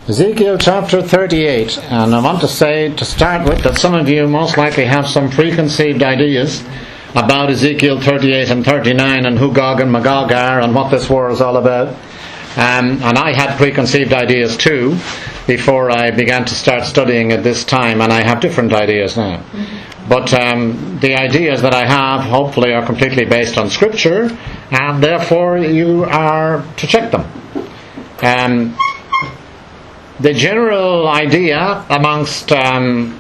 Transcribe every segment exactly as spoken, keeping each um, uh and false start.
Ezekiel chapter thirty-eight, and I want to say to start with that some of you most likely have some preconceived ideas about Ezekiel thirty-eight and thirty-nine and who Gog and Magog are and what this war is all about. Um, and I had preconceived ideas too before I began to start studying at this time, and I have different ideas now. But um, the ideas that I have hopefully are completely based on Scripture, and therefore you are to check them. Um, the general idea amongst um,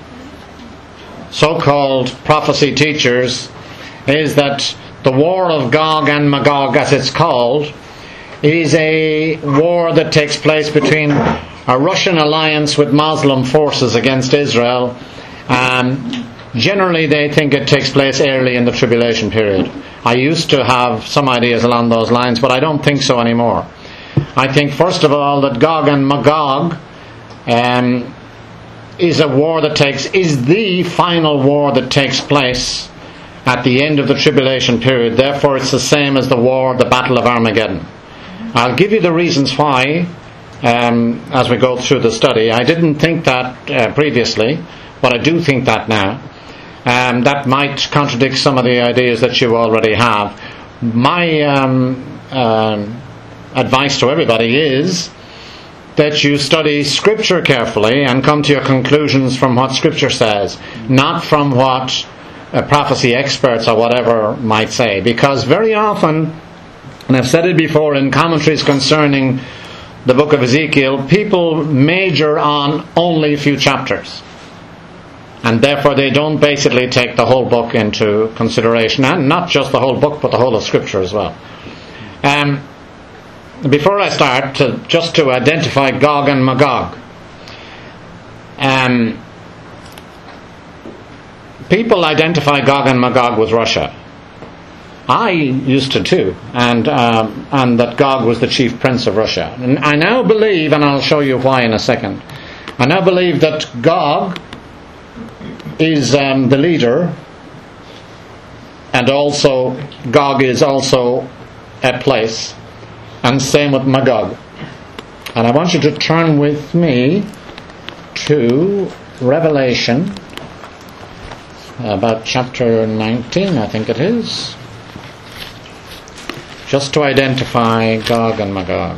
so-called prophecy teachers is that the war of Gog and Magog, as it's called, is a war that takes place between a Russian alliance with Muslim forces against Israel. Um, generally they think it takes place early in the tribulation period. I used to have some ideas along those lines, but I don't think so anymore. I think first of all that Gog and Magog um, is a war that takes, is the final war that takes place at the end of the tribulation period. Therefore it's the same as the war, the Battle of Armageddon. I'll give you the reasons why um, as we go through the study. I didn't think that uh, previously, but I do think that now. Um, that might contradict some of the ideas that you already have. My um, um, advice to everybody is that you study Scripture carefully and come to your conclusions from what Scripture says, not from what uh, prophecy experts or whatever might say. Because very often, and I've said it before in commentaries concerning the book of Ezekiel, people major on only a few chapters. And therefore they don't basically take the whole book into consideration. And not just the whole book, but the whole of Scripture as well. Um, before I start, to, just to identify Gog and Magog. Um, people identify Gog and Magog with Russia. I used to too, and um, and that Gog was the chief prince of Russia. And I now believe, and I'll show you why in a second, I now believe that Gog is um, the leader, and also Gog is also a place, and same with Magog. And I want you to turn with me to Revelation, about chapter nineteen, I think it is, just to identify Gog and Magog.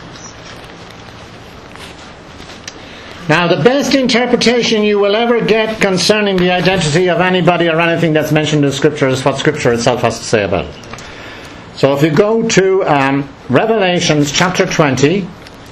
Now, the best interpretation you will ever get concerning the identity of anybody or anything that's mentioned in Scripture is what Scripture itself has to say about it. So if you go to um, Revelations chapter twenty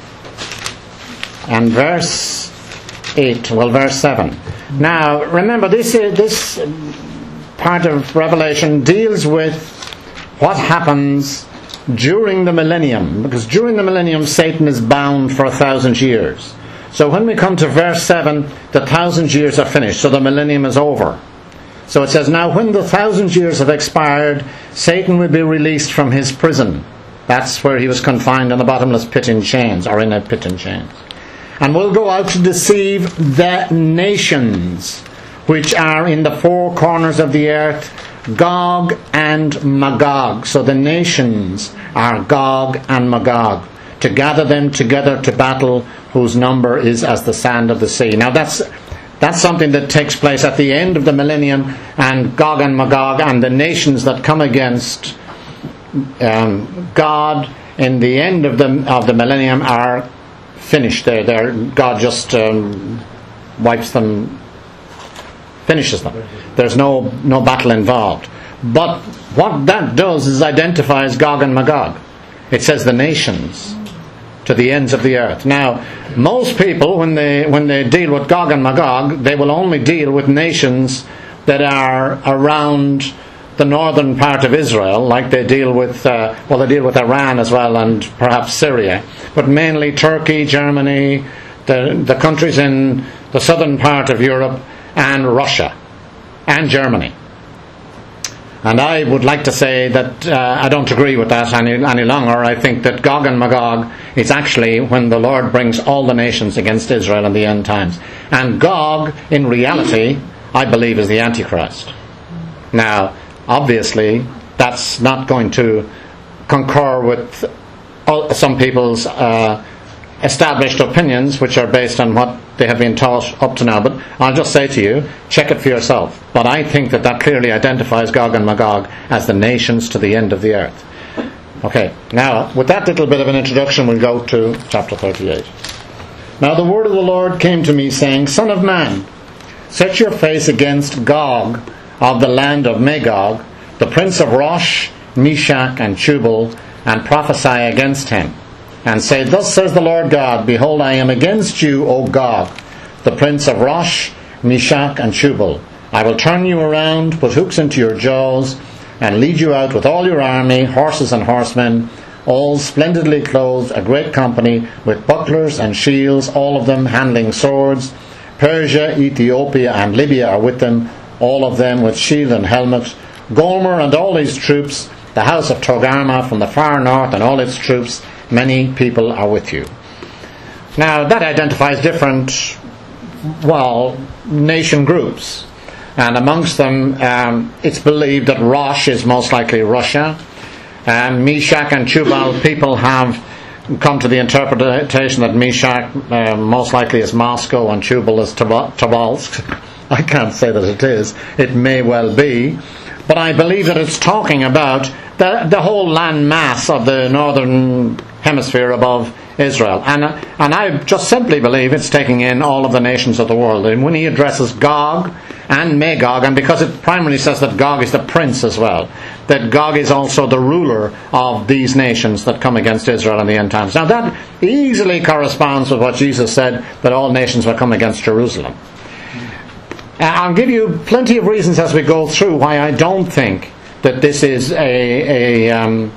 and verse eight, well, verse seven. Now, remember, this uh, this part of Revelation deals with what happens during the millennium, because during the millennium Satan is bound for a thousand years. So when we come to verse seven, the thousand years are finished, so the millennium is over. So it says, now when the thousand years have expired, Satan will be released from his prison. That's where he was confined in the bottomless pit in chains, or in a pit in chains. And will go out to deceive the nations which are in the four corners of the earth, Gog and Magog. So the nations are Gog and Magog, to gather them together to battle, whose number is as the sand of the sea. Now that's that's something that takes place at the end of the millennium, and Gog and Magog and the nations that come against um, God in the end of the of the millennium are finished. They're, they're, God just um, wipes them, finishes them. There's no no battle involved. But what that does is identifies Gog and Magog. It says the nations to the ends of the earth. Now, most people, when they when they deal with Gog and Magog, they will only deal with nations that are around the northern part of Israel, like they deal with, uh, well, they deal with Iran as well, and perhaps Syria, but mainly Turkey, Germany, the the countries in the southern part of Europe, and Russia, and Germany. And I would like to say that uh, I don't agree with that any, any longer. I think that Gog and Magog is actually when the Lord brings all the nations against Israel in the end times. And Gog, in reality, I believe is the Antichrist. Now, obviously, that's not going to concur with all, some people's uh, established opinions which are based on what they have been taught up to now. But I'll just say to you, check it for yourself. But I think that that clearly identifies Gog and Magog as the nations to the end of the earth. Okay, now with that little bit of an introduction, we'll go to chapter thirty-eight. Now the word of the Lord came to me, saying, Son of man, set your face against Gog of the land of Magog, the prince of Rosh, Meshach, and Tubal, and prophesy against him, and say, Thus says the Lord God, Behold, I am against you, O Gog, the prince of Rosh, Meshach, and Tubal. I will turn you around, put hooks into your jaws, and lead you out with all your army, horses and horsemen, all splendidly clothed, a great company, with bucklers and shields, all of them handling swords. Persia, Ethiopia, and Libya are with them, all of them with shield and helmet. Gomer and all his troops, the house of Togarmah from the far north and all its troops, many people are with you. Now that identifies different, well, nation groups. And amongst them, um, it's believed that Rosh is most likely Russia. And Meshach and Tubal, people have come to the interpretation that Meshach uh, most likely is Moscow and Tubal is Tobolsk. I can't say that it is. It may well be. But I believe that it's talking about the, the whole land mass of the northern hemisphere above Israel. And, and I just simply believe it's taking in all of the nations of the world. And when he addresses Gog and Magog, and because it primarily says that Gog is the prince as well, that Gog is also the ruler of these nations that come against Israel in the end times. Now that easily corresponds with what Jesus said, that all nations will come against Jerusalem. I'll give you plenty of reasons as we go through why I don't think that this is a a, um,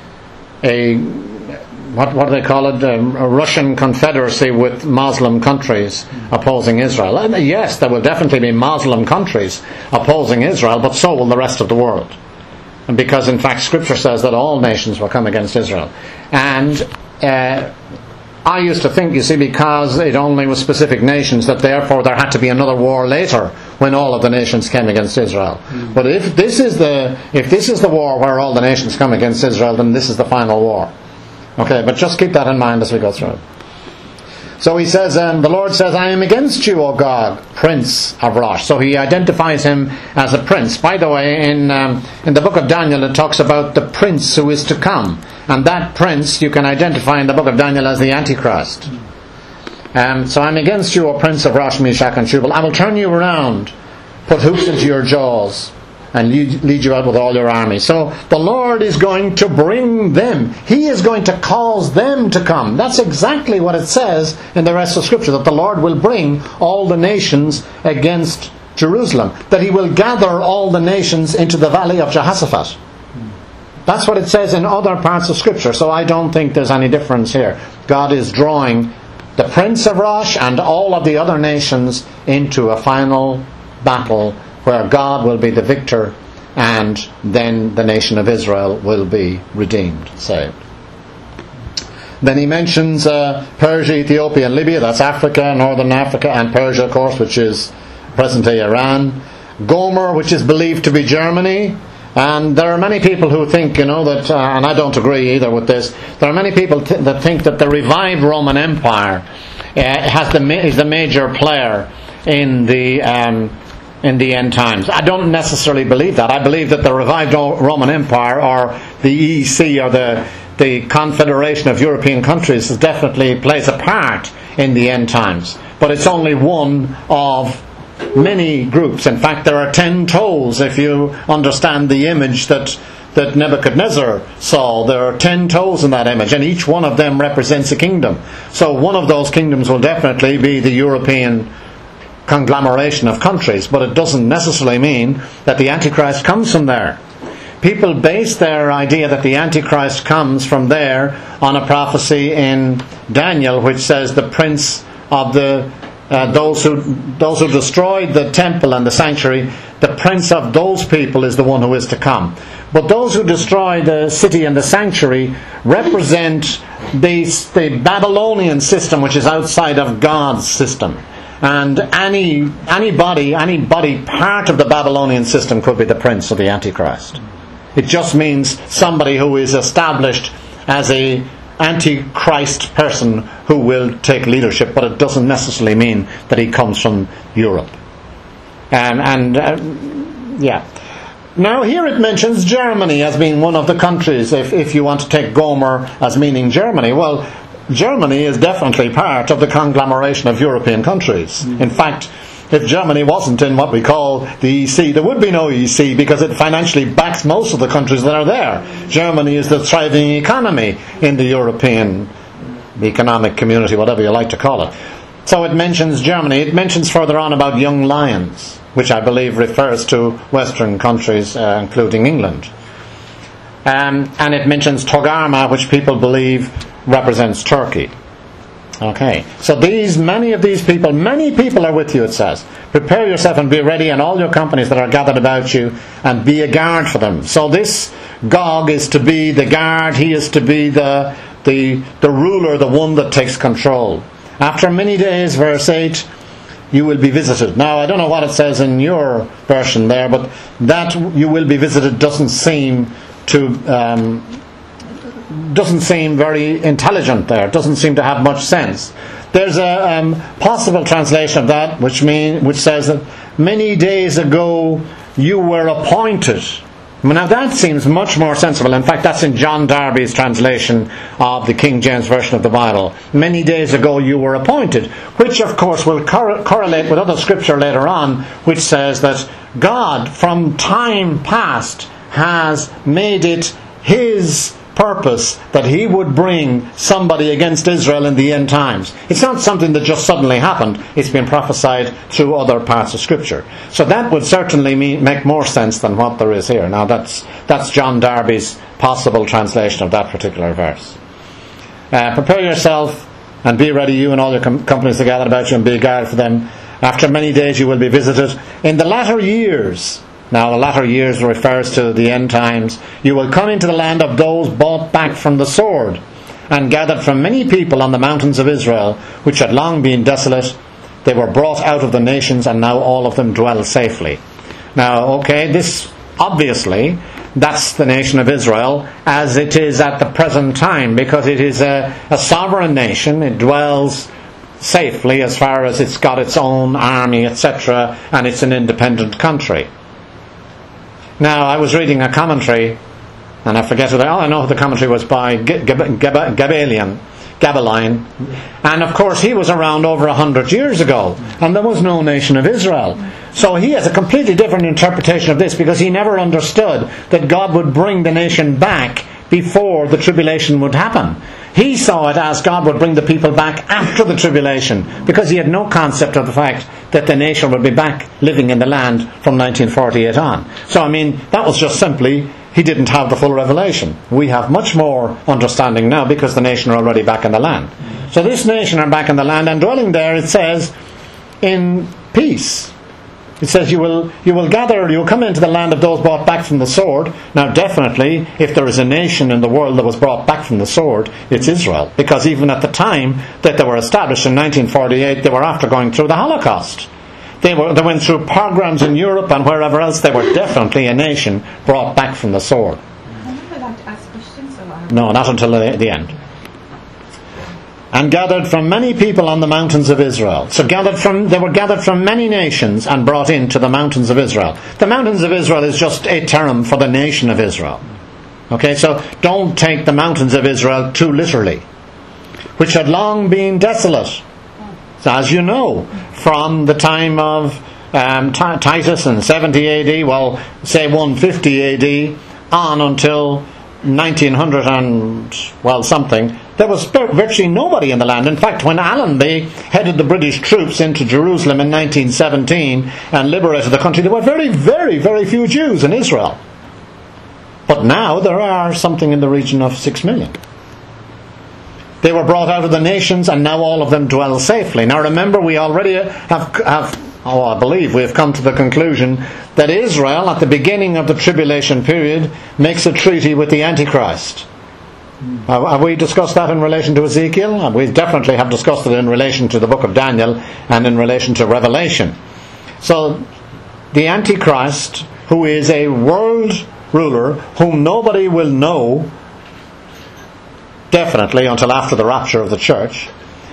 a what what do they call it, um, a Russian confederacy with Muslim countries opposing Israel. And yes, there will definitely be Muslim countries opposing Israel, but so will the rest of the world. And because in fact Scripture says that all nations will come against Israel. And uh, I used to think, you see, because it only was specific nations, that therefore there had to be another war later when all of the nations came against Israel. Mm. But if this is the if this is the war where all the nations come against Israel, then this is the final war. Okay, but just keep that in mind as we go through it. So he says, um, the Lord says, I am against you, O Gog, prince of Rosh. So he identifies him as a prince. By the way, in um, in the book of Daniel, it talks about the prince who is to come. And that prince you can identify in the book of Daniel as the Antichrist. Um, so I'm against you, O prince of Rosh, Meshach, and Tubal. I will turn you around, put hoops into your jaws, and lead, lead you out with all your army. So the Lord is going to bring them. He is going to cause them to come. That's exactly what it says in the rest of Scripture, that the Lord will bring all the nations against Jerusalem, that he will gather all the nations into the valley of Jehoshaphat. That's what it says in other parts of Scripture, so I don't think there's any difference here. God is drawing the prince of Rosh and all of the other nations into a final battle where God will be the victor, and then the nation of Israel will be redeemed, saved. Then he mentions uh, Persia, Ethiopia, and Libya. That's Africa, northern Africa, and Persia, of course, which is present-day Iran. Gomer, which is believed to be Germany. And there are many people who think, you know, that, uh, and I don't agree either with this, there are many people th- that think that the revived Roman Empire uh, has the ma- is the major player in the um, in the end times. I don't necessarily believe that. I believe that the revived Roman Empire, or the E E C, or the the Confederation of European countries, definitely plays a part in the end times. But it's only one of many groups. In fact, there are ten toes, if you understand the image that that Nebuchadnezzar saw. There are ten toes in that image, and each one of them represents a kingdom. So one of those kingdoms will definitely be the European conglomeration of countries, but it doesn't necessarily mean that the Antichrist comes from there. People base their idea that the Antichrist comes from there on a prophecy in Daniel which says the prince of the uh, those who those who destroyed the temple and the sanctuary, the prince of those people is the one who is to come. But those who destroy the city and the sanctuary represent the, the Babylonian system, which is outside of God's system. And any anybody, anybody part of the Babylonian system could be the prince of the Antichrist. It just means somebody who is established as a Antichrist person who will take leadership, but it doesn't necessarily mean that he comes from Europe. Um, and, uh, yeah. Now here it mentions Germany as being one of the countries, if, if you want to take Gomer as meaning Germany. Well, Germany is definitely part of the conglomeration of European countries. Mm-hmm. In fact, if Germany wasn't in what we call the E C, there would be no E C because it financially backs most of the countries that are there. Germany is the thriving economy in the European economic community, whatever you like to call it. So it mentions Germany. It mentions further on about young lions, which I believe refers to Western countries, uh, including England. Um, and it mentions Togarmah, which people believe represents Turkey. Okay, so these, many of these people, many people are with you, it says. Prepare yourself and be ready, and all your companies that are gathered about you, and be a guard for them. So this Gog is to be the guard, he is to be the, the, the ruler, the one that takes control. After many days, verse eight, you will be visited. Now, I don't know what it says in your version there, but that you will be visited doesn't seem to... Um, doesn't seem very intelligent there. It doesn't seem to have much sense. There's a um, possible translation of that which mean, which says that many days ago you were appointed. Now that seems much more sensible. In fact, that's in John Darby's translation of the King James Version of the Bible. Many days ago you were appointed, which of course will cor- correlate with other scripture later on, which says that God from time past has made it His purpose that He would bring somebody against Israel in the end times. It's not something that just suddenly happened. It's been prophesied through other parts of Scripture. So that would certainly mean, make more sense than what there is here. Now that's that's John Darby's possible translation of that particular verse. Uh, prepare yourself and be ready, you and all your com- companies to gather about you, and be a guard for them. After many days you will be visited. In the latter years... Now, the latter years refers to the end times. You will come into the land of those bought back from the sword, and gathered from many people on the mountains of Israel, which had long been desolate. They were brought out of the nations, and now all of them dwell safely. Now, okay, this, obviously, that's the nation of Israel, as it is at the present time, because it is a, a sovereign nation. It dwells safely as far as it's got its own army, et cetera, and it's an independent country. Now, I was reading a commentary, and I forget who they are. I know the commentary was by Gabalion, Gabalion, and of course he was around over a hundred years ago, and there was no nation of Israel. So he has a completely different interpretation of this, because he never understood that God would bring the nation back before the tribulation would happen. He saw it as God would bring the people back after the tribulation, because he had no concept of the fact that the nation would be back living in the land from nineteen forty-eight on. So, I mean, that was just simply, he didn't have the full revelation. We have much more understanding now, because the nation are already back in the land. So this nation are back in the land, and dwelling there, it says, in peace. It says you will you will gather, you will come into the land of those brought back from the sword. Now definitely, if there is a nation in the world that was brought back from the sword, it's Israel. Because even at the time that they were established in nineteen forty-eight, they were after going through the Holocaust. They were they went through pogroms in Europe and wherever else. They were definitely a nation brought back from the sword. I'm not allowed to ask questions, so I... No, not until the, the end. And gathered from many people on the mountains of Israel. So gathered from they were gathered from many nations and brought into the mountains of Israel. The mountains of Israel is just a term for the nation of Israel. Okay, so don't take the mountains of Israel too literally. Which had long been desolate. So as you know, from the time of um, T- Titus in seventy A D, well, say one fifty A D, on until nineteen hundred and, well, something, there was virtually nobody in the land. In fact, when Allenby headed the British troops into Jerusalem in nineteen seventeen and liberated the country, there were very, very, very few Jews in Israel. But now there are something in the region of six million. They were brought out of the nations, and now all of them dwell safely. Now remember, we already have, have oh, I believe we have come to the conclusion that Israel, at the beginning of the tribulation period, makes a treaty with the Antichrist. Uh, have we discussed that in relation to Ezekiel? Uh, we definitely have discussed it in relation to the book of Daniel and in relation to Revelation. So, the Antichrist, who is a world ruler whom nobody will know, definitely until after the rapture of the church,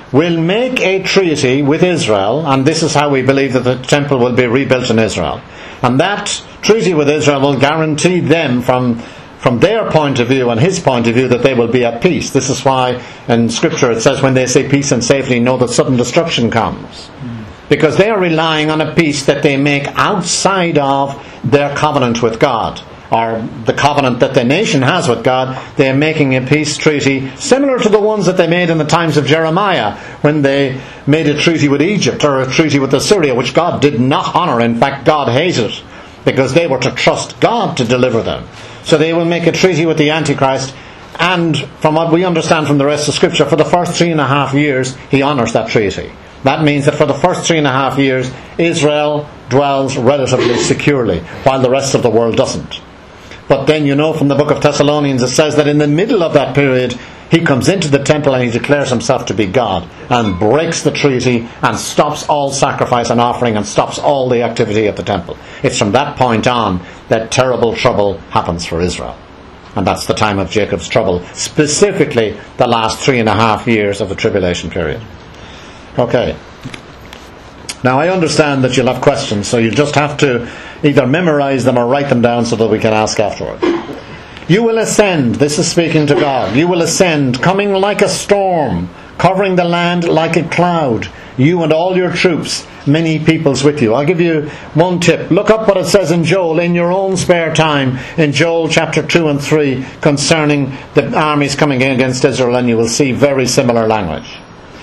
will make a treaty with Israel, and this is how we believe that the temple will be rebuilt in Israel. And that treaty with Israel will guarantee them from from their point of view and his point of view that they will be at peace. This is why in Scripture it says when they say peace and safety, know that sudden destruction comes. Because they are relying on a peace that they make outside of their covenant with God, or the covenant that the nation has with God. They are making a peace treaty similar to the ones that they made in the times of Jeremiah, when they made a treaty with Egypt or a treaty with Assyria, which God did not honour. In fact, God hated, because they were to trust God to deliver them. So they will make a treaty with the Antichrist, and from what we understand from the rest of Scripture, for the first three and a half years he honours that treaty. That means that for the first three and a half years Israel dwells relatively securely, while the rest of the world doesn't. But then you know from the book of Thessalonians it says that in the middle of that period he comes into the temple and he declares himself to be God, and breaks the treaty and stops all sacrifice and offering and stops all the activity at the temple. It's from that point on that terrible trouble happens for Israel. And that's the time of Jacob's trouble, specifically the last three and a half years of the tribulation period. Okay. Now I understand that you'll have questions, so you just have to either memorize them or write them down so that we can ask afterward. You will ascend, this is speaking to God, you will ascend, coming like a storm, covering the land like a cloud, you and all your troops, many peoples with you. I'll give you one tip. Look up what it says in Joel in your own spare time, in Joel chapter two and three, concerning the armies coming in against Israel, and you will see very similar language.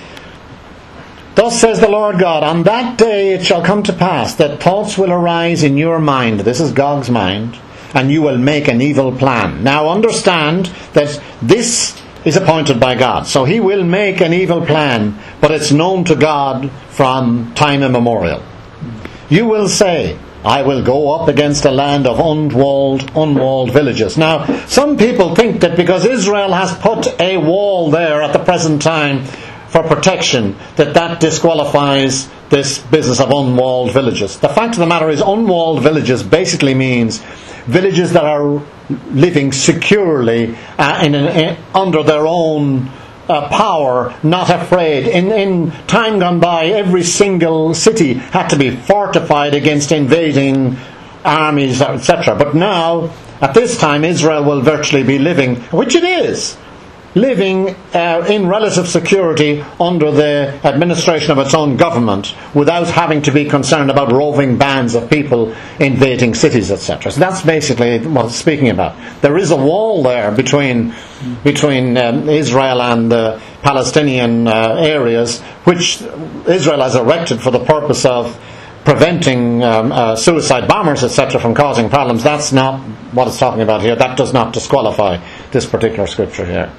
Thus says the Lord God, on that day it shall come to pass that thoughts will arise in your mind, this is Gog's mind, and you will make an evil plan. Now understand that this is appointed by God. So he will make an evil plan, but it's known to God from time immemorial. You will say, I will go up against a land of unwalled, unwalled villages. Now, some people think that because Israel has put a wall there at the present time for protection, that that disqualifies this business of unwalled villages. The fact of the matter is, unwalled villages basically means villages that are living securely uh, in, an, in under their own uh, power, not afraid. In, in time gone by, every single city had to be fortified against invading armies, et cetera. But now, at this time, Israel will virtually be living, which it is, living uh, in relative security under the administration of its own government, without having to be concerned about roving bands of people invading cities, et cetera. So that's basically what it's speaking about. There is a wall there between between um, Israel and the Palestinian uh, areas, which Israel has erected for the purpose of preventing um, uh, suicide bombers, et cetera, from causing problems. That's not what it's talking about here. That does not disqualify this particular scripture here.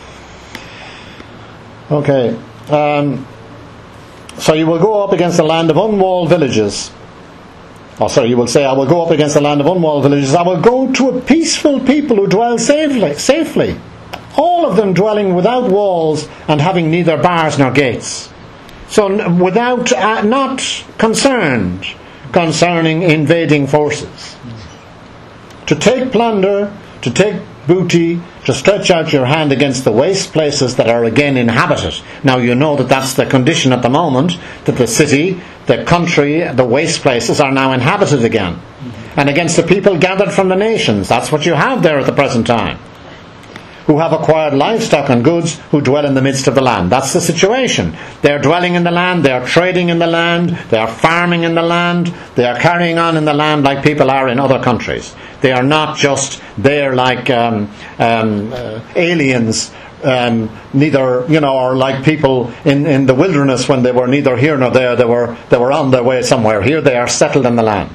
Okay, um, so you will go up against a land of unwalled villages. Oh, sorry, you will say, I will go up against a land of unwalled villages. I will go to a peaceful people who dwell safely, safely, all of them dwelling without walls and having neither bars nor gates. So without, uh, not concerned concerning invading forces. To take plunder, to take booty, to stretch out your hand against the waste places that are again inhabited. Now you know that that's the condition at the moment, that the city, the country, the waste places are now inhabited again. Mm-hmm. And against the people gathered from the nations. That's what you have there at the present time. Who have acquired livestock and goods, who dwell in the midst of the land. That's the situation. They're dwelling in the land, they're trading in the land, they're farming in the land, they are carrying on in the land like people are in other countries. They are not just there like um, um, uh, aliens, um, neither, you know, or like people in, in the wilderness when they were neither here nor there. They were they were on their way somewhere. Here they are settled in the land.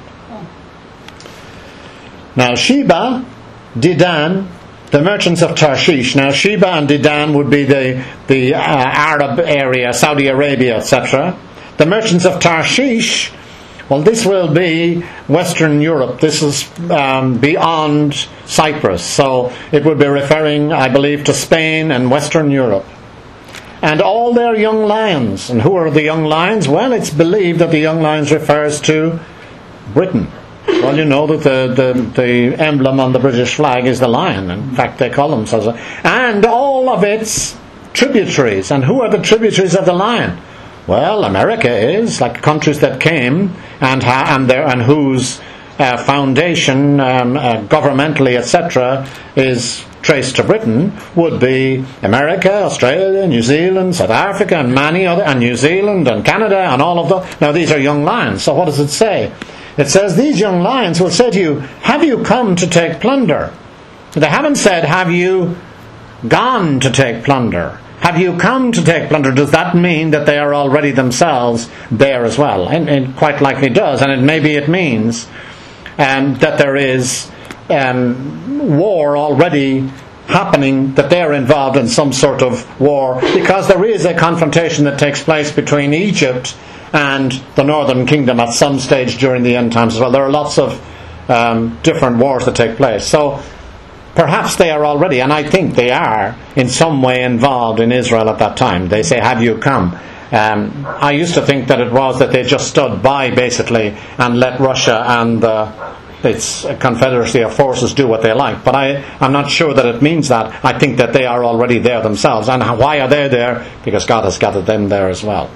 Now Sheba, Dedan, the merchants of Tarshish. Now Sheba and Dedan would be the the uh, Arab area, Saudi Arabia, et cetera. The merchants of Tarshish. Well, this will be Western Europe. This is um, beyond Cyprus. So it would be referring, I believe, to Spain and Western Europe. And all their young lions. And who are the young lions? Well, it's believed that the young lions refers to Britain. Well, you know that the, the, the emblem on the British flag is the lion. In fact, they call themselves. And all of its tributaries. And who are the tributaries of the lion? Well, America is, like countries that came and ha- and, there, and whose uh, foundation, um, uh, governmentally, et cetera, is traced to Britain, would be America, Australia, New Zealand, South Africa, and many other, and New Zealand and Canada, and all of them. Now, these are young lions. So, what does it say? It says these young lions will say to you, "Have you come to take plunder?" They haven't said, "Have you gone to take plunder?" Have you come to take plunder? Does that mean that they are already themselves there as well? And it quite likely does. And it, maybe it means um, that there is um, war already happening, that they are involved in some sort of war, because there is a confrontation that takes place between Egypt and the Northern Kingdom at some stage during the end times as well. There are lots of um, different wars that take place. So perhaps they are already, and I think they are, in some way involved in Israel at that time. They say, "Have you come?" Um, I used to think that it was that they just stood by, basically, and let Russia and uh, its confederacy of forces do what they like. But I, I'm not sure that it means that. I think that they are already there themselves. And why are they there? Because God has gathered them there as well.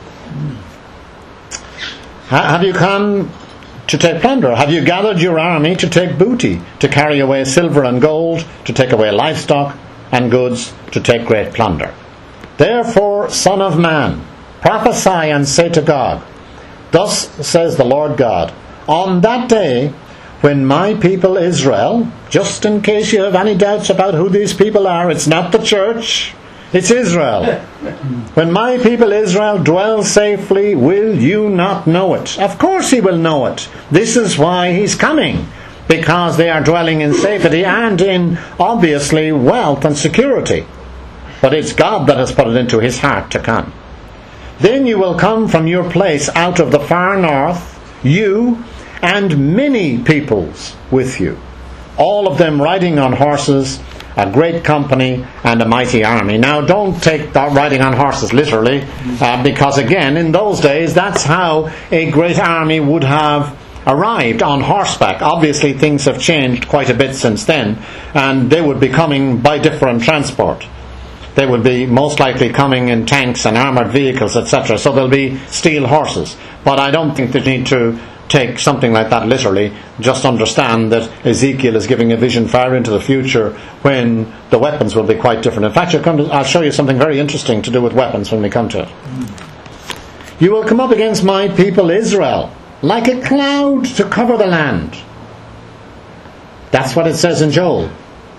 Have you come to take plunder? Have you gathered your army to take booty, to carry away silver and gold, to take away livestock and goods, to take great plunder? Therefore, Son of man, prophesy and say to Gog, thus says the Lord God, on that day when my people Israel, just in case you have any doubts about who these people are, it's not the church, it's Israel. When my people Israel dwell safely, will you not know it? Of course he will know it. This is why he's coming. Because they are dwelling in safety and in, obviously, wealth and security. But it's God that has put it into his heart to come. Then you will come from your place out of the far north, you and many peoples with you, all of them riding on horses, a great company and a mighty army. Now, don't take that riding on horses literally, uh, because again, in those days, that's how a great army would have arrived, on horseback. Obviously, things have changed quite a bit since then, and they would be coming by different transport. They would be most likely coming in tanks and armoured vehicles, et cetera. So there'll be steel horses. But I don't think they need to take something like that literally. Just understand that Ezekiel is giving a vision far into the future when the weapons will be quite different. In fact, you'll come to, I'll show you something very interesting to do with weapons when we come to it. You will come up against my people Israel like a cloud to cover the land. That's what it says in Joel.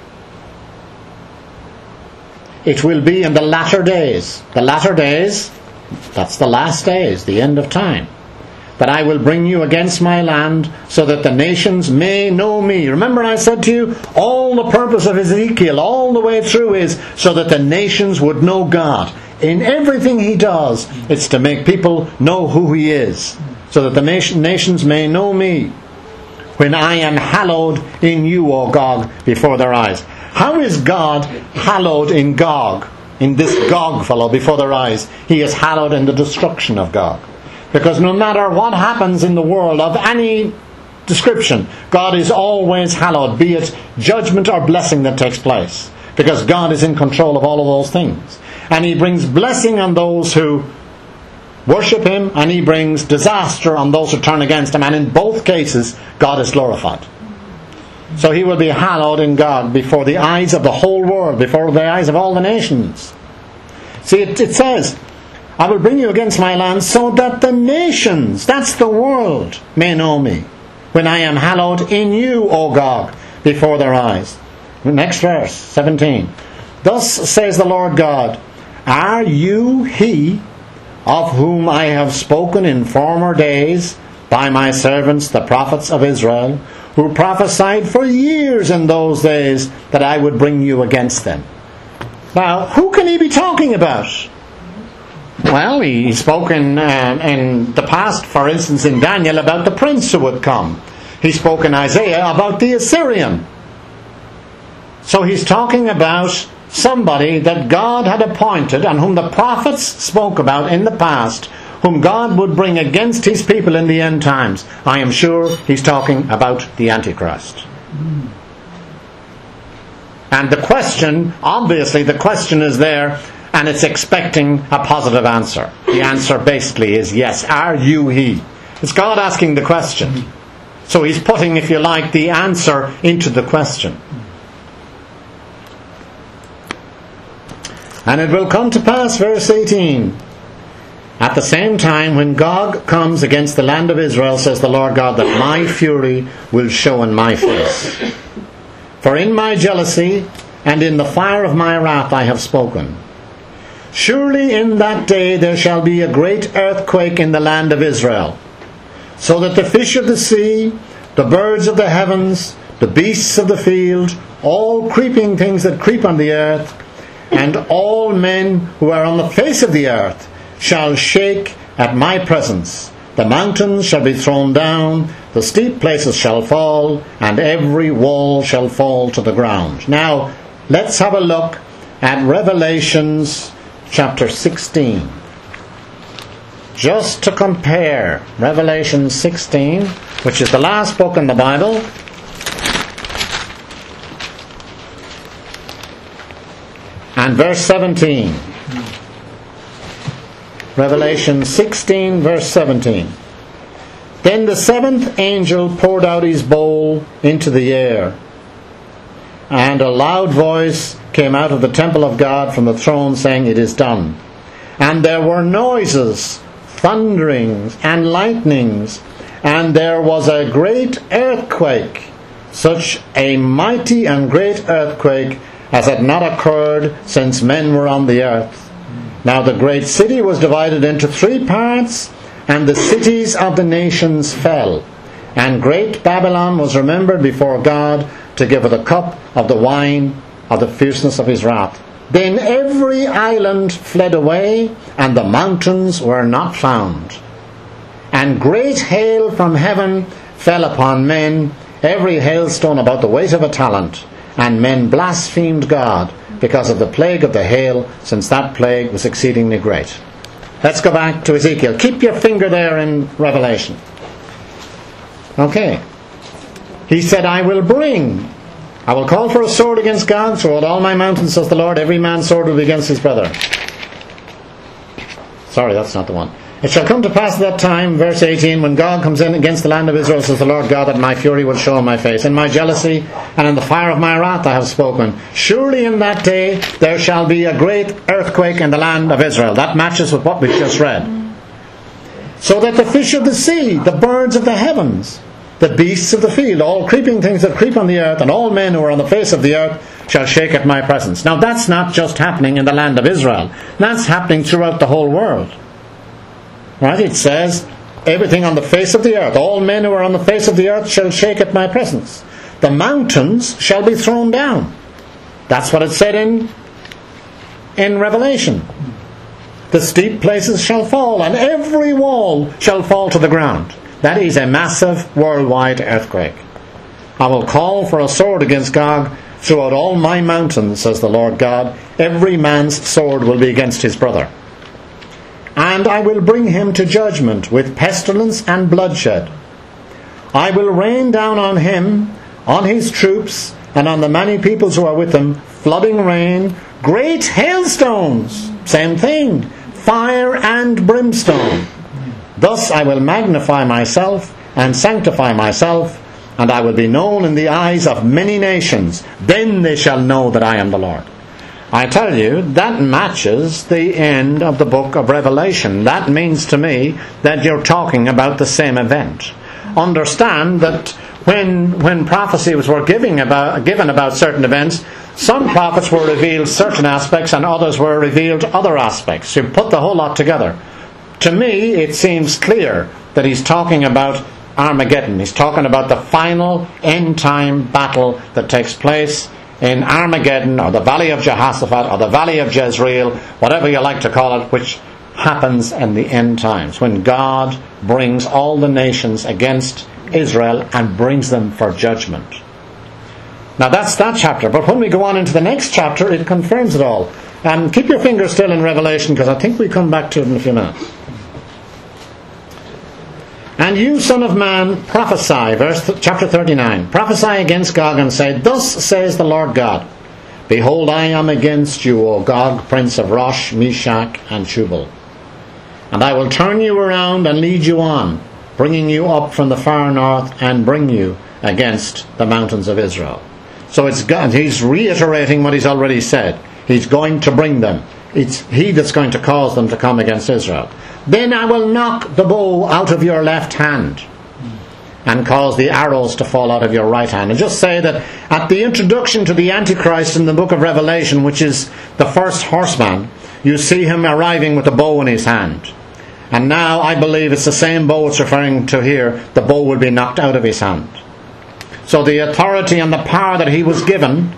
It will be in the latter days. The latter days, that's the last days, the end of time. That I will bring you against my land so that the nations may know me. Remember I said to you, all the purpose of Ezekiel all the way through is so that the nations would know God. In everything he does, it's to make people know who he is. So that the nation, nations may know me when I am hallowed in you, O Gog, before their eyes. How is God hallowed in Gog, in this Gog fellow before their eyes? He is hallowed in the destruction of Gog. Because no matter what happens in the world of any description, God is always hallowed, be it judgment or blessing that takes place. Because God is in control of all of those things. And he brings blessing on those who worship him, and he brings disaster on those who turn against him. And in both cases, God is glorified. So he will be hallowed in God before the eyes of the whole world, before the eyes of all the nations. See, it, it says, I will bring you against my land so that the nations, that's the world, may know me, when I am hallowed in you, O Gog, before their eyes. Next verse, seventeen. Thus says the Lord God, are you he of whom I have spoken in former days by my servants the prophets of Israel, who prophesied for years in those days that I would bring you against them? Now, who can he be talking about? Well, he spoke in, uh, in the past, for instance, in Daniel, about the prince who would come. He spoke in Isaiah about the Assyrian. So he's talking about somebody that God had appointed and whom the prophets spoke about in the past, whom God would bring against his people in the end times. I am sure he's talking about the Antichrist. And the question, obviously the question is there, and it's expecting a positive answer. The answer basically is yes. Are you he? It's God asking the question. So he's putting, if you like, the answer into the question. And it will come to pass, verse eighteen, at the same time when Gog comes against the land of Israel, says the Lord God, that my fury will show in my face. For in my jealousy and in the fire of my wrath I have spoken. Surely in that day there shall be a great earthquake in the land of Israel, so that the fish of the sea, the birds of the heavens, the beasts of the field, all creeping things that creep on the earth, and all men who are on the face of the earth shall shake at my presence. The mountains shall be thrown down, the steep places shall fall, and every wall shall fall to the ground. Now, let's have a look at Revelations chapter sixteen. Just to compare Revelation sixteen, which is the last book in the Bible, and verse seventeen. Revelation sixteen, verse seventeen. Then the seventh angel poured out his bowl into the air, and a loud voice came out of the temple of God from the throne, saying, It is done. And there were noises, thunderings, and lightnings, and there was a great earthquake, such a mighty and great earthquake as had not occurred since men were on the earth. Now the great city was divided into three parts, and the cities of the nations fell. And great Babylon was remembered before God to give her the cup of the wine of the fierceness of his wrath. Then every island fled away, and the mountains were not found. And great hail from heaven fell upon men, every hailstone about the weight of a talent. And men blasphemed God because of the plague of the hail, since that plague was exceedingly great. Let's go back to Ezekiel. Keep your finger there in Revelation. Okay. He said, I will bring, I will call for a sword against God throughout all my mountains, says the Lord. Every man's sword will be against his brother. Sorry, that's not the one. It shall come to pass at that time, verse eighteen, when God comes in against the land of Israel, says the Lord God, that my fury will show in my face. In my jealousy and in the fire of my wrath I have spoken. Surely in that day there shall be a great earthquake in the land of Israel. That matches with what we've just read. So that the fish of the sea, the birds of the heavens, the beasts of the field, all creeping things that creep on the earth, and all men who are on the face of the earth shall shake at my presence. Now that's not just happening in the land of Israel. That's happening throughout the whole world. Right? It says, everything on the face of the earth, all men who are on the face of the earth shall shake at my presence. The mountains shall be thrown down. That's what it said in, in Revelation. The steep places shall fall, and every wall shall fall to the ground. That is a massive worldwide earthquake. I will call for a sword against Gog throughout all my mountains, says the Lord God. Every man's sword will be against his brother. And I will bring him to judgment with pestilence and bloodshed. I will rain down on him, on his troops, and on the many peoples who are with him, flooding rain, great hailstones, same thing, fire and brimstone. Thus I will magnify myself and sanctify myself, and I will be known in the eyes of many nations. Then they shall know that I am the Lord. I tell you, that matches the end of the book of Revelation. That means to me that you're talking about the same event. Understand that when when prophecies were giving about, given about certain events, some prophets were revealed certain aspects and others were revealed other aspects. You put the whole lot together. To me, it seems clear that he's talking about Armageddon. He's talking about the final end-time battle that takes place in Armageddon, or the Valley of Jehoshaphat, or the Valley of Jezreel, whatever you like to call it, which happens in the end times, when God brings all the nations against Israel and brings them for judgment. Now that's that chapter, but when we go on into the next chapter, it confirms it all. Um, keep your finger still in Revelation, because I think we come back to it in a few minutes. And you, son of man, prophesy, verse th- chapter thirty-nine. Prophesy against Gog and say, Thus says the Lord God, Behold, I am against you, O Gog, prince of Rosh, Meshach, and Tubal. And I will turn you around and lead you on, bringing you up from the far north, and bring you against the mountains of Israel. So it's God. He's reiterating what he's already said. He's going to bring them. It's he that's going to cause them to come against Israel. Then I will knock the bow out of your left hand, and cause the arrows to fall out of your right hand. And just say that at the introduction to the Antichrist in the book of Revelation, which is the first horseman, you see him arriving with a bow in his hand. And now I believe it's the same bow it's referring to here. The bow will be knocked out of his hand. So the authority and the power that he was given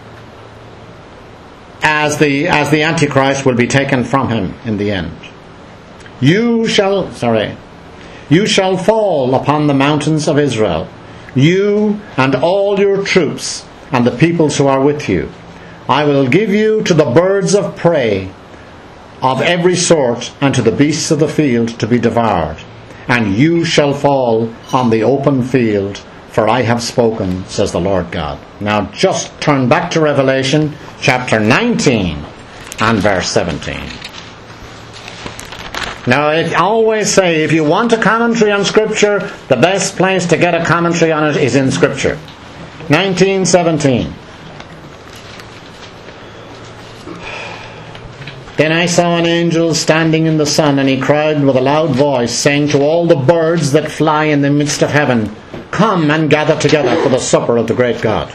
as the as the Antichrist will be taken from him in the end. You shall, sorry, you shall fall upon the mountains of Israel, you and all your troops and the peoples who are with you. I will give you to the birds of prey of every sort, and to the beasts of the field to be devoured. And you shall fall on the open field, for I have spoken, says the Lord God. Now just turn back to Revelation chapter nineteen and verse seventeen. Now I always say, if you want a commentary on Scripture, the best place to get a commentary on it is in Scripture. nineteen seventeen. Then I saw an angel standing in the sun, and he cried with a loud voice, saying to all the birds that fly in the midst of heaven, come and gather together for the supper of the great God,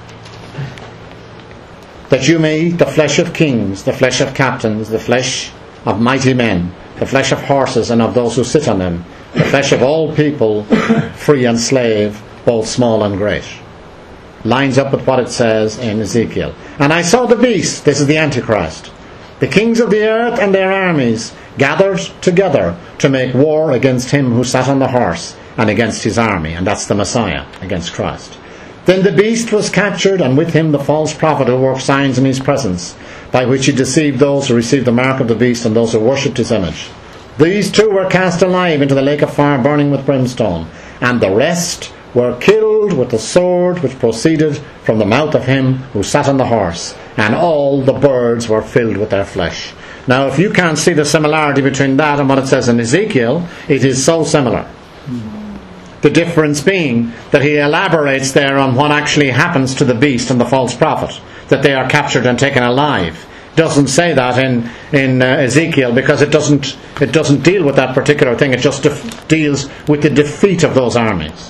that you may eat the flesh of kings, the flesh of captains, the flesh of mighty men, the flesh of horses and of those who sit on them, the flesh of all people, free and slave, both small and great. Lines up with what it says in Ezekiel. And I saw the beast, this is the Antichrist, the kings of the earth and their armies, gathered together to make war against him who sat on the horse and against his army, and that's the Messiah, against Christ. Then the beast was captured, and with him the false prophet who worked signs in his presence, by which he deceived those who received the mark of the beast and those who worshipped his image. These two were cast alive into the lake of fire burning with brimstone, and the rest were killed with the sword which proceeded from the mouth of him who sat on the horse, and all the birds were filled with their flesh. Now if you can't see the similarity between that and what it says in Ezekiel, it is so similar. The difference being that he elaborates there on what actually happens to the beast and the false prophet, that they are captured and taken alive. Doesn't say that in in uh, Ezekiel, because it doesn't it doesn't deal with that particular thing. It just def- deals with the defeat of those armies.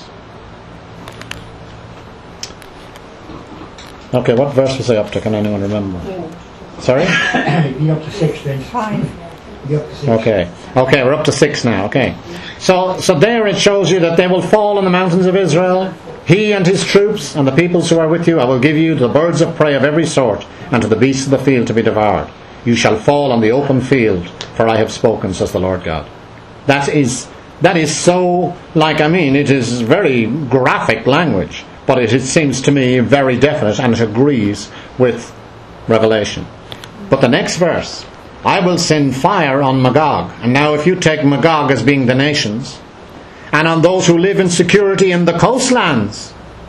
Okay, what verse was I up to? Can anyone remember? Sorry? Be up to six then. Five. Be up to six. Okay. Okay, we're up to six now. Okay. So so there it shows you that they will fall in the mountains of Israel, he and his troops and the peoples who are with you. I will give you to the birds of prey of every sort, and to the beasts of the field to be devoured. You shall fall on the open field, for I have spoken, says the Lord God. That is that is so, like, I mean, it is very graphic language, but it, it seems to me very definite, and it agrees with Revelation. But the next verse, I will send fire on Magog. And now if you take Magog as being the nations, and on those who live in security in the coastlands,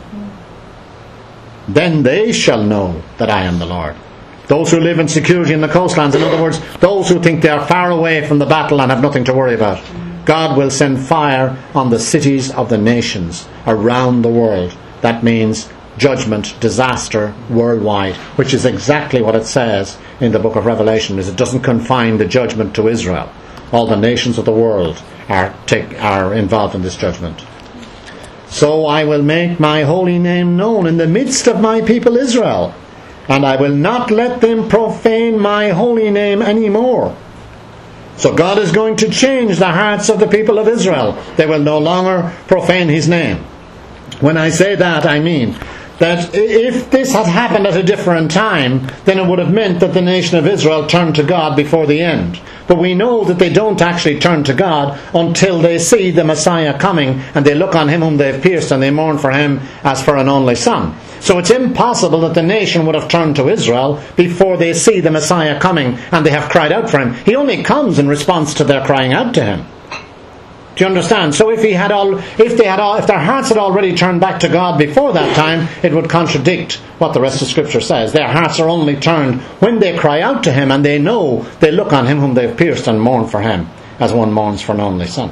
then they shall know that I am the Lord. Those who live in security in the coastlands, in other words, those who think they are far away from the battle and have nothing to worry about, God will send fire on the cities of the nations around the world. That means judgment, disaster worldwide, which is exactly what it says in the book of Revelation. Is it doesn't confine the judgment to Israel. All the nations of the world are take, are involved in this judgment. So I will make my holy name known in the midst of my people Israel, and I will not let them profane my holy name anymore. So God is going to change the hearts of the people of Israel. They will no longer profane his name. When I say that, I mean that if this had happened at a different time, then it would have meant that the nation of Israel turned to God before the end. But we know that they don't actually turn to God until they see the Messiah coming, and they look on him whom they have pierced, and they mourn for him as for an only son. So it's impossible that the nation would have turned to Israel before they see the Messiah coming and they have cried out for him. He only comes in response to their crying out to him. Do you understand? So if he had all, if they had all, if their hearts had already turned back to God before that time, it would contradict what the rest of Scripture says. Their hearts are only turned when they cry out to Him and they know they look on Him whom they have pierced and mourn for Him, as one mourns for an only son.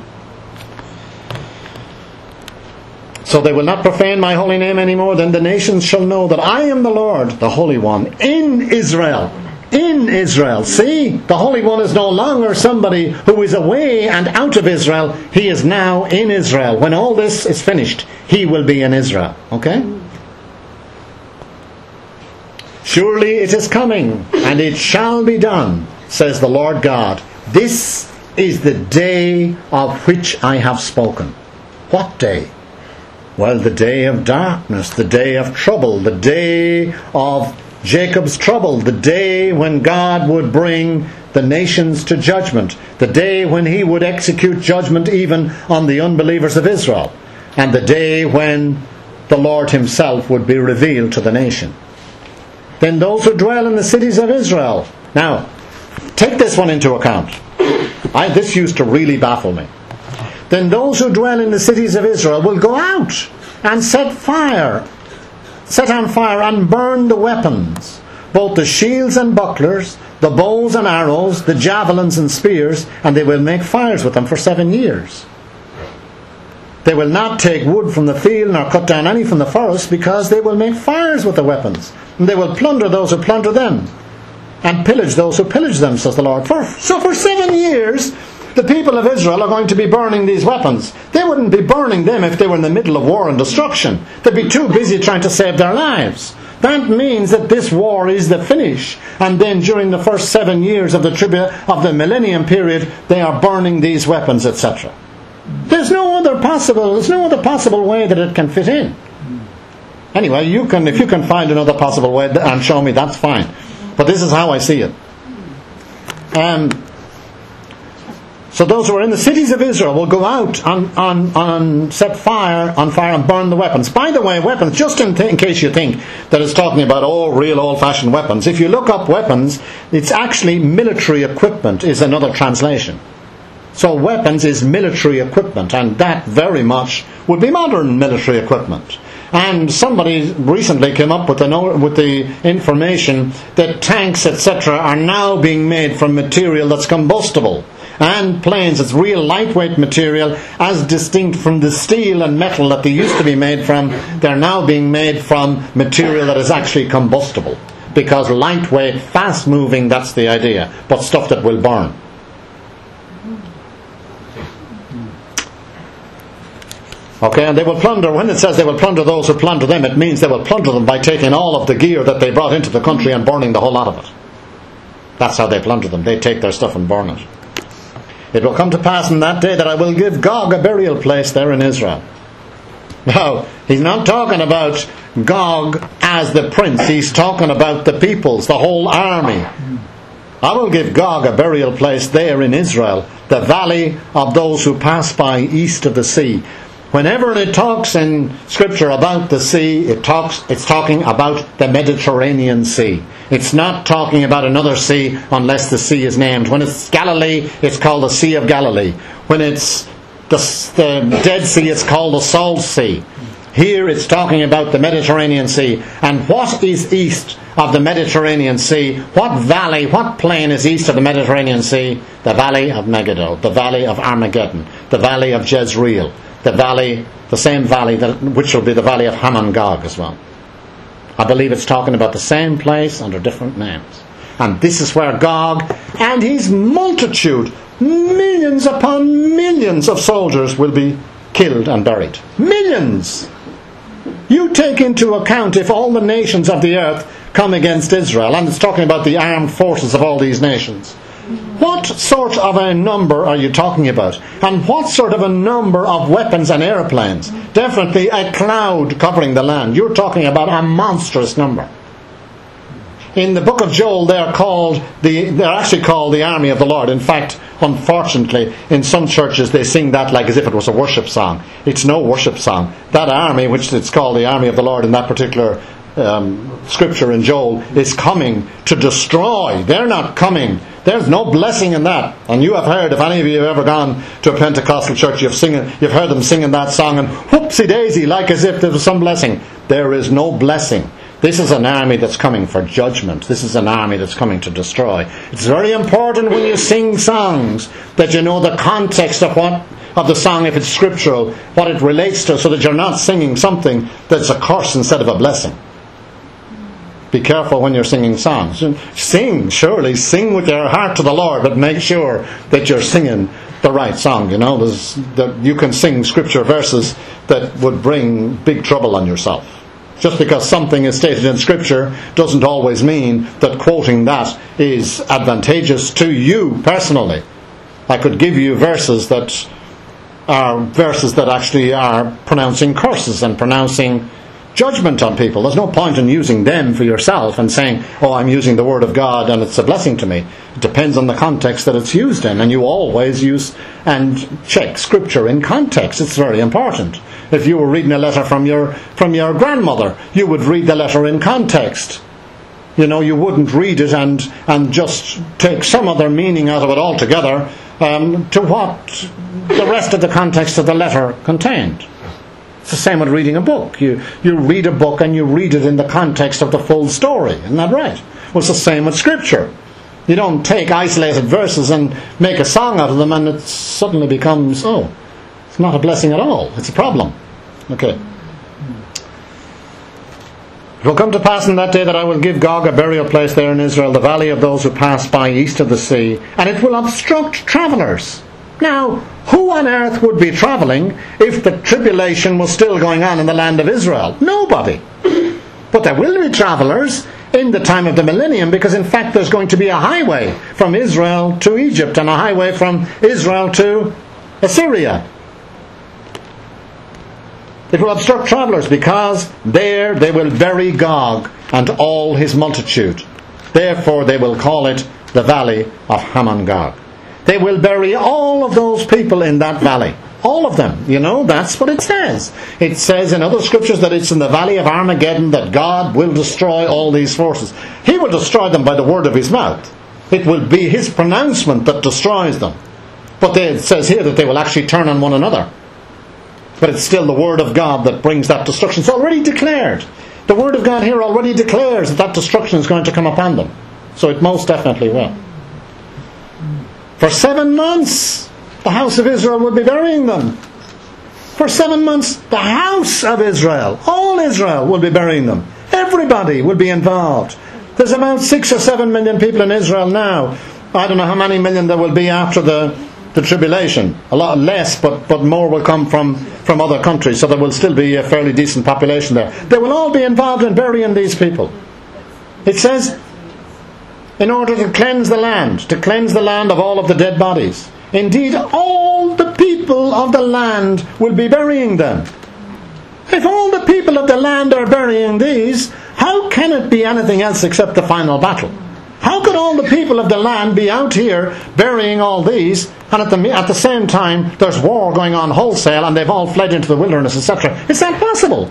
So they will not profane my holy name any more. Then the nations shall know that I am the Lord, the Holy One, in Israel. In Israel. See, the Holy One is no longer somebody who is away and out of Israel. He is now in Israel. When all this is finished, He will be in Israel. Okay? Surely it is coming, and it shall be done, says the Lord God. This is the day of which I have spoken. What day? Well, the day of darkness, the day of trouble, the day of Jacob's trouble, the day when God would bring the nations to judgment, the day when He would execute judgment even on the unbelievers of Israel, and the day when the Lord Himself would be revealed to the nation. Then those who dwell in the cities of Israel. Now, take this one into account. I, this used to really baffle me. Then those who dwell in the cities of Israel will go out and set fire, set on fire and burn the weapons, both the shields and bucklers, the bows and arrows, the javelins and spears, and they will make fires with them for seven years. They will not take wood from the field nor cut down any from the forest, because they will make fires with the weapons, and they will plunder those who plunder them, and pillage those who pillage them, says the Lord. For, so for seven years, the people of Israel are going to be burning these weapons. They wouldn't be burning them if they were in the middle of war and destruction. They'd be too busy trying to save their lives. That means that this war is the finish. And then during the first seven years of the tribu- of the millennium period, they are burning these weapons, et cetera. There's no other possible. There's no other possible way that it can fit in. Anyway, you can, if you can find another possible way and show me, that's fine. But this is how I see it. Um. So those who are in the cities of Israel will go out and, and, and set fire on fire and burn the weapons. By the way, weapons, just in, th- in case you think that it's talking about all real old-fashioned weapons, if you look up weapons, it's actually military equipment is another translation. So weapons is military equipment, and that very much would be modern military equipment. And somebody recently came up with the, no- with the information that tanks, et cetera, are now being made from material that's combustible. And planes, it's real lightweight material, as distinct from the steel and metal that they used to be made from. They're now being made from material that is actually combustible. Because lightweight, fast moving, that's the idea. But stuff that will burn. Okay, and they will plunder, when it says they will plunder those who plunder them, it means they will plunder them by taking all of the gear that they brought into the country and burning the whole lot of it. That's how they plunder them. They take their stuff and burn it. It will come to pass in that day that I will give Gog a burial place there in Israel. Now, he's not talking about Gog as the prince. He's talking about the peoples, the whole army. I will give Gog a burial place there in Israel, the valley of those who pass by east of the sea. Whenever it talks in Scripture about the sea, it talks. It's talking about the Mediterranean Sea. It's not talking about another sea unless the sea is named. When it's Galilee, it's called the Sea of Galilee. When it's the, the Dead Sea, it's called the Salt Sea. Here it's talking about the Mediterranean Sea. And what is east of the Mediterranean Sea? What valley, what plain is east of the Mediterranean Sea? The valley of Megiddo, the valley of Armageddon, the valley of Jezreel, the valley, the same valley, that, which will be the valley of Hamon Gog as well. I believe it's talking about the same place under different names. And this is where Gog and his multitude, millions upon millions of soldiers will be killed and buried. Millions! You take into account if all the nations of the earth come against Israel, and it's talking about the armed forces of all these nations. What sort of a number are you talking about? And what sort of a number of weapons and airplanes? Definitely a cloud covering the land. You're talking about a monstrous number. In the book of Joel, they are called the they're actually called the army of the Lord. In fact, unfortunately, in some churches they sing that like as if it was a worship song. It's no worship song. That army, which it's called the army of the Lord in that particular um, scripture in Joel is coming to destroy. They're not coming. There's no blessing in that. And you have heard, if any of you have ever gone to a Pentecostal church, you've singing, you've heard them singing that song, and whoopsie daisy, like as if there was some blessing. There is no blessing. This is an army that's coming for judgment. This is an army that's coming to destroy. It's very important when you sing songs that you know the context of what of the song, if it's scriptural, what it relates to, so that you're not singing something that's a curse instead of a blessing. Be careful when you're singing songs. Sing, surely, sing with your heart to the Lord, but make sure that you're singing the right song. You know, there's, that you can sing scripture verses that would bring big trouble on yourself. Just because something is stated in scripture doesn't always mean that quoting that is advantageous to you personally. I could give you verses that are verses that actually are pronouncing curses and pronouncing judgment on people. There's no point in using them for yourself and saying, oh, I'm using the word of God and it's a blessing to me. It depends on the context that it's used in, and you always use and check scripture in context. It's very important. If you were reading a letter from your from your grandmother, you would read the letter in context. You know, you wouldn't read it and and just take some other meaning out of it altogether um, to what the rest of the context of the letter contained. It's the same with reading a book. You you read a book and you read it in the context of the full story. Isn't that right? Well, it's the same with scripture. You don't take isolated verses and make a song out of them and it suddenly becomes, oh, it's not a blessing at all. It's a problem. Okay. It will come to pass in that day that I will give Gog a burial place there in Israel, the valley of those who pass by east of the sea, and it will obstruct travellers. Now, who on earth would be travelling if the tribulation was still going on in the land of Israel? Nobody. But there will be travellers in the time of the millennium, because in fact there's going to be a highway from Israel to Egypt and a highway from Israel to Assyria. It will obstruct travellers, because there they will bury Gog and all his multitude. Therefore they will call it the valley of Hamon-Gog. They will bury all of those people in that valley. All of them. You know, that's what it says. It says in other scriptures that it's in the valley of Armageddon that God will destroy all these forces. He will destroy them by the word of his mouth. It will be his pronouncement that destroys them. But it says here that they will actually turn on one another. But it's still the word of God that brings that destruction. It's already declared. The word of God here already declares that that destruction is going to come upon them. So it most definitely will. For seven months, the house of Israel will be burying them. For seven months, the house of Israel, all Israel, will be burying them. Everybody will be involved. There's about six or seven million people in Israel now. I don't know how many million there will be after the, the tribulation. A lot less, but, but more will come from, from other countries. So there will still be a fairly decent population there. They will all be involved in burying these people. It says, in order to cleanse the land, to cleanse the land of all of the dead bodies. Indeed, all the people of the land will be burying them. If all the people of the land are burying these, how can it be anything else except the final battle? How could all the people of the land be out here burying all these, and at the, at the same time there's war going on wholesale and they've all fled into the wilderness, et cetera? It's not possible.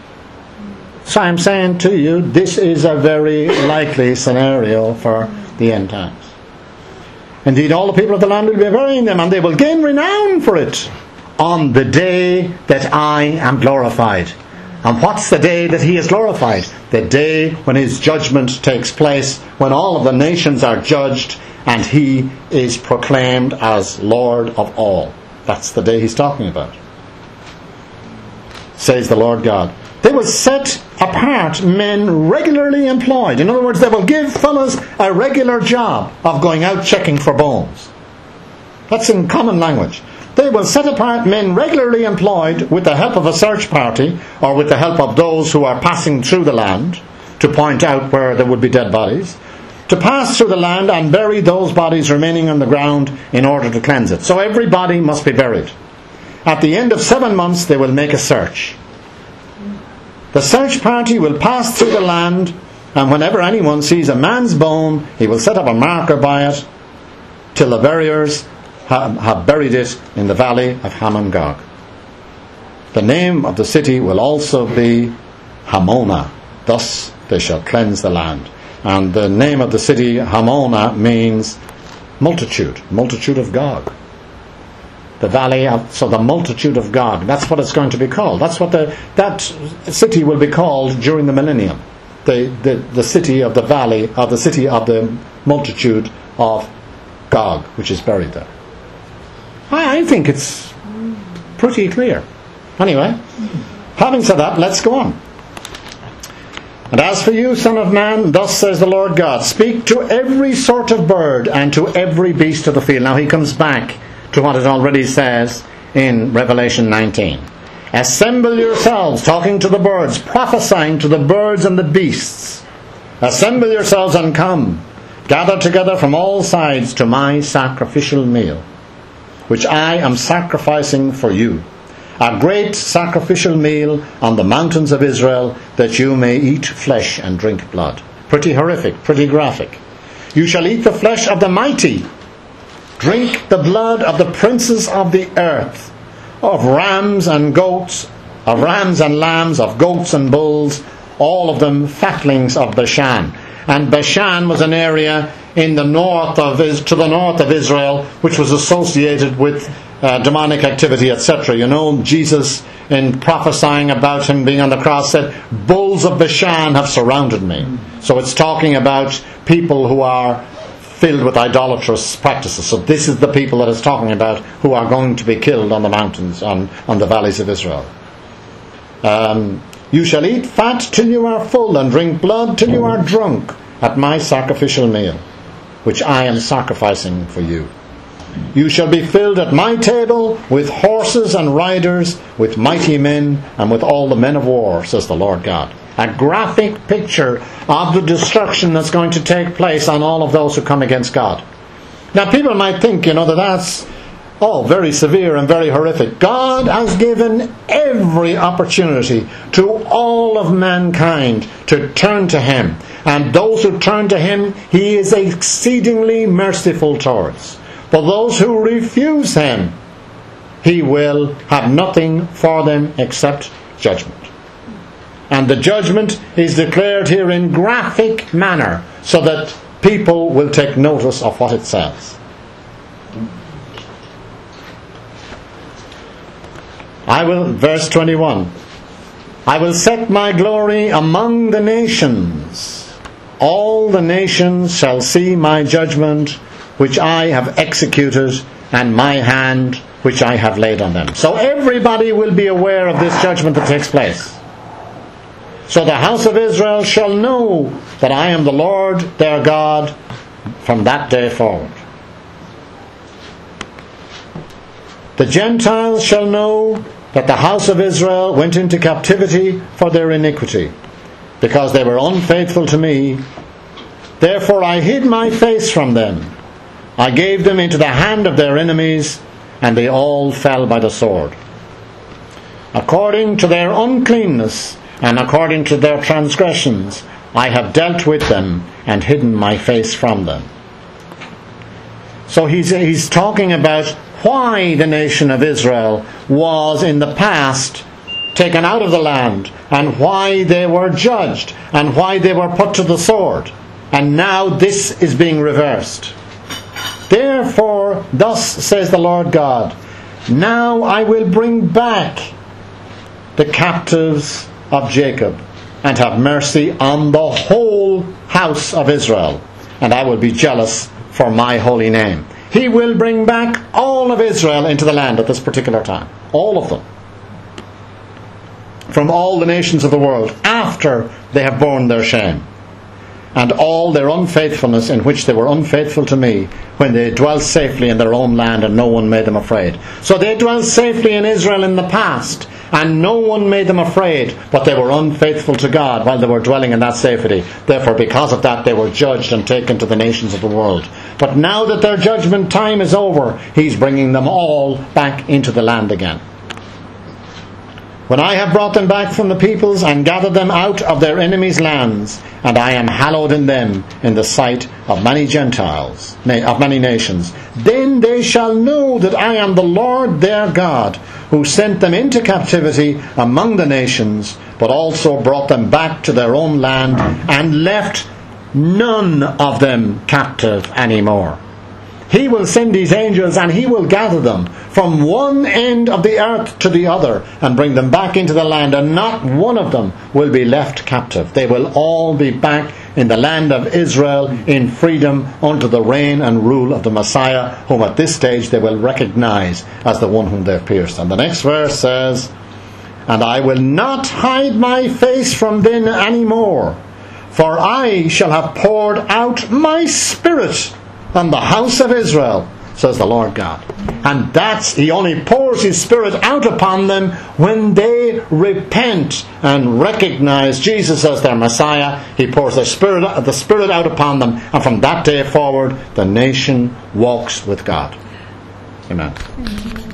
So I'm saying to you, this is a very likely scenario for the end times. Indeed, all the people of the land will be burying them, and they will gain renown for it on the day that I am glorified. And what's the day that he is glorified? The day when his judgment takes place, when all of the nations are judged, and he is proclaimed as Lord of all. That's the day he's talking about, says the Lord God. They will set apart men regularly employed. In other words, they will give fellows a regular job of going out checking for bones. That's in common language. They will set apart men regularly employed with the help of a search party, or with the help of those who are passing through the land, to point out where there would be dead bodies, to pass through the land and bury those bodies remaining on the ground in order to cleanse it. So every body must be buried. At the end of seven months they will make a search. The search party will pass through the land, and whenever anyone sees a man's bone, he will set up a marker by it till the buriers have, have buried it in the valley of Hamon-Gog. The name of the city will also be Hamona, Thus they shall cleanse the land. And the name of the city, Hamona, means multitude, multitude of Gog. The valley of, so the multitude of Gog. That's what it's going to be called. That's what the that city will be called during the millennium. The the, the city of the valley, of the city of the multitude of Gog, which is buried there. I, I think it's pretty clear. Anyway, having said that, let's go on. And as for you, son of man, thus says the Lord God, speak to every sort of bird and to every beast of the field. Now he comes back to what it already says in Revelation nineteen. Assemble yourselves, talking to the birds, prophesying to the birds and the beasts. Assemble yourselves and come. Gather together from all sides to my sacrificial meal, which I am sacrificing for you. A great sacrificial meal on the mountains of Israel, that you may eat flesh and drink blood. Pretty horrific, pretty graphic. You shall eat the flesh of the mighty, drink the blood of the princes of the earth, of rams and goats, of rams and lambs, of goats and bulls, all of them fatlings of Bashan. And Bashan was an area in the north of to the north of Israel, which was associated with uh, demonic activity, et cetera. You know, Jesus, in prophesying about him being on the cross, said, "Bulls of Bashan have surrounded me." So it's talking about people who are filled with idolatrous practices. So this is the people that it's talking about, who are going to be killed on the mountains, on, on the valleys of Israel. Um, you shall eat fat till you are full, and drink blood till you are drunk, at my sacrificial meal, which I am sacrificing for you. You shall be filled at my table with horses and riders, with mighty men, and with all the men of war, says the Lord God. A graphic picture of the destruction that's going to take place on all of those who come against God. Now people might think, you know, that that's oh, very severe and very horrific. God has given every opportunity to all of mankind to turn to Him. And those who turn to Him, He is exceedingly merciful towards. But those who refuse Him, He will have nothing for them except judgment. And the judgment is declared here in graphic manner, so that people will take notice of what it says. I will, verse twenty-one, I will set my glory among the nations. All the nations shall see my judgment, which I have executed, and my hand, which I have laid on them. So everybody will be aware of this judgment that takes place. So the house of Israel shall know that I am the Lord their God from that day forward. The Gentiles shall know that the house of Israel went into captivity for their iniquity, because they were unfaithful to me. Therefore I hid my face from them. I gave them into the hand of their enemies, and they all fell by the sword. According to their uncleanness and according to their transgressions, I have dealt with them and hidden my face from them. So he's, he's talking about why the nation of Israel was in the past taken out of the land, and why they were judged, and why they were put to the sword. And now this is being reversed. Therefore, thus says the Lord God, now I will bring back the captives of Jacob, and have mercy on the whole house of Israel, and I will be jealous for my holy name. He will bring back all of Israel into the land at this particular time. All of them. From all the nations of the world, after they have borne their shame, and all their unfaithfulness in which they were unfaithful to me, when they dwelt safely in their own land and no one made them afraid. So they dwelt safely in Israel in the past, and no one made them afraid, but they were unfaithful to God while they were dwelling in that safety. Therefore, because of that, they were judged and taken to the nations of the world. But now that their judgment time is over, He's bringing them all back into the land again. when I have brought them back from the peoples and gathered them out of their enemies' lands, and I am hallowed in them in the sight of many Gentiles, of many nations, then they shall know that I am the Lord their God, who sent them into captivity among the nations, but also brought them back to their own land, and left none of them captive anymore. He will send these angels, and he will gather them from one end of the earth to the other and bring them back into the land, and not one of them will be left captive. They will all be back in the land of Israel in freedom under the reign and rule of the Messiah, whom at this stage they will recognize as the one whom they've pierced. And the next verse says, "And I will not hide my face from them any more, for I shall have poured out my Spirit on the house of Israel, says the Lord God." And that's, he only pours his Spirit out upon them when they repent and recognize Jesus as their Messiah. He pours the Spirit, the Spirit out upon them, and from that day forward the nation walks with God. Amen.